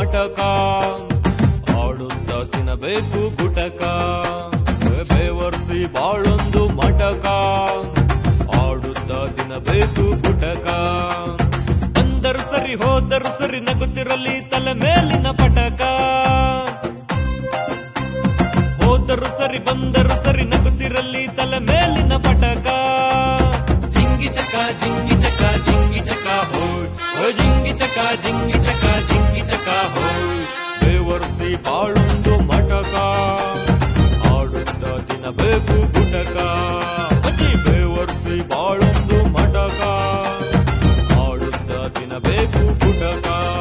ಮಟಕ ಆಡುತ್ತ ತಿನ್ನಬೇಕು ಗುಟಕ ಬೇವರ್ಸಿ ಬಾಳೊಂದು ಮಟಕ ಆಡುತ್ತ ತಿನ್ನಬೇಕು ಗುಟಕ ಬಂದರು ಸರಿ ಹೋದರು ಸರಿ ನಗುತ್ತಿರಲಿ ತಲೆ ಮೇಲಿನ ಪಟಕ ಹೋದರು ಸರಿ ಬಂದರು ಸರಿ ನಗುತ್ತಿರಲಿ ತಲೆ ಮೇಲಿನ ಪಟಕ ಜಿಂಗಿ ಚಕ ಜಿಂಗಿ ಚಕ ಜಿಂಗಿ ಚಕ ಹೋಯ್ ಜಿಂಗಿ ಚಕ ಜಿಂಗಿ ಚಕ ಜಿಂಗಿ ಚಕ ಹೋಯ್ ಬೇವರ್ಸಿ ಬಾಳೊಂದು ಮಟಕ ಆಡುತ್ತ ತಿನ್ನಬೇಕು ಗುಟಕ ಅಜ್ಜಿ ಬೇವರ್ಸಿ ಬಾಳೊಂದು ಮಟಕ ಆಡುತ್ತ ತಿನ್ನಬೇಕು ಗುಟಕ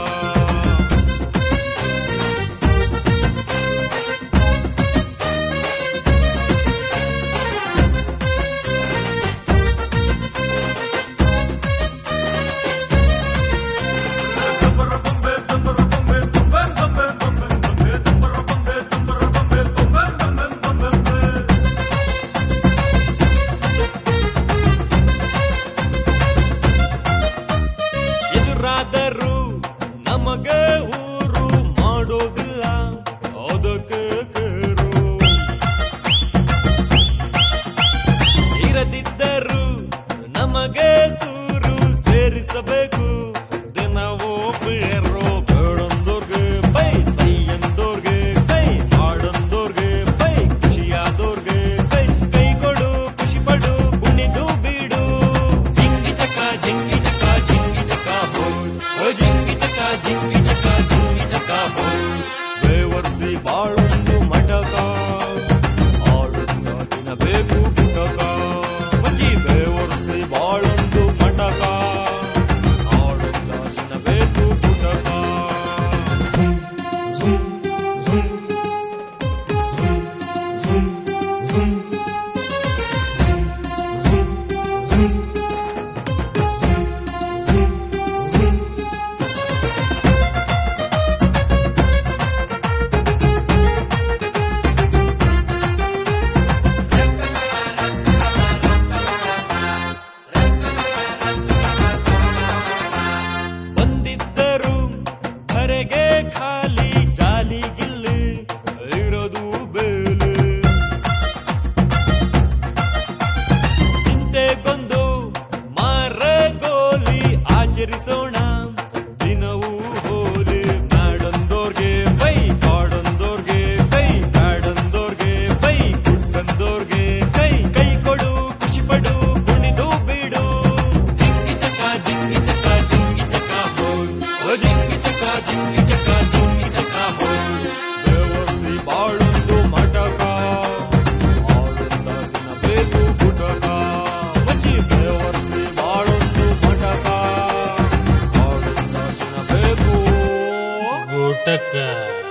ಎದುರಾದರೂ ನಮಗೆ ಊರು ಮಾಡೋದಿಲ್ಲ ಅದಕ್ಕೆ ಕೇರು ಇರದಿದ್ದರೂ ನಮಗೆ ಸೂರು ಸೇರಿಸಬೇಕು ದಿನವೋ ಬೇರೋ ಬೇಡಂದೋರ್ಗೆ ಬೈ ಸೈ ಎಂದೋರ್ಗೆ ಕೈ ಮಾಡಂದೋರ್ಗೆ ಬೈ ಖುಷಿಯಾದೋರ್ಗೆ ಕೈ ಕೈ ಕೊಡು ಖುಷಿ ಪಡು ಕುಣಿದು ಬಿಡು ಜಿಂಗಿ ಚಕ ಜಿಂಗಿ ಚಕ ಜಿಂಗಿ ಚಕ ಹೋಯ್ ಜಿಂಗಿ ಚಕ ಜಿಂಗಿ ಚಕ ಜಿಂಗಿ ಚಕ ಹೋಯ್ ಬೇವರ್ಸಿ ಬಾಳೊಂದು ಮಟಕ ಆಡುತ್ತ ತಿನ್ನಬೇಕು ಗುಟಕ ಮಜ್ಜಿ ಬೇವರ್ಸಿ ಬಾಳೊಂದು ಮಟಕ ಆಡುತ್ತ ತಿನ್ನಬೇಕು ಗುಟಕ ಬಂದಿದ್ದರು ಧರೆಗೆ ಖಾಲಿ ಜಾಲಿಗಿಲ್ಲಿ ಇರೋದು ಬೇಲೆ ಚಿಂತೆಗೊಂದು ಮಾರಗೋಲಿ ಆಚರಿಸೋಣ ದಿನವೂ ಹೋಲಿ ಮಾಡಂದೋರ್ಗೆ ಬೈ ಕಾಡಂದೋರ್ಗೆ ಕೈ ಬ್ಯಾಡಂದೋರ್ಗೆ ಬೈ ಗುಡ್ಡಂದೋರ್ಗೆ ಕೈ ಕೈ ಕೊಡು ಖುಷಿ ಪಡು ಕುಣಿದು ಬಿಡು ಜಿಂಗಿ ಚಕ ಜಿಂಗಿ ಚಕ ಜಿಂಗಿ ಚಕ ಹೋಯ್ ಜಿಂಗಿ ಚಕ ಜಿಂಗಿ ಚಕ ಜಿಂಗಿ ಚಕ ಹೋಯ್ ಬೇವರ್ಸಿ ಬಾಳೊಂದು ಮಟಕ ಆಡುತ್ತ ತಿನ್ನಬೇಕು ಗುಟಕ ಮಜ್ಜಿ ಬೇವರ್ಸಿ ಬಾಳೊಂದು ಮಟಕ ಆಡುತ್ತ ತಿನ್ನಬೇಕು ಗುಟಕ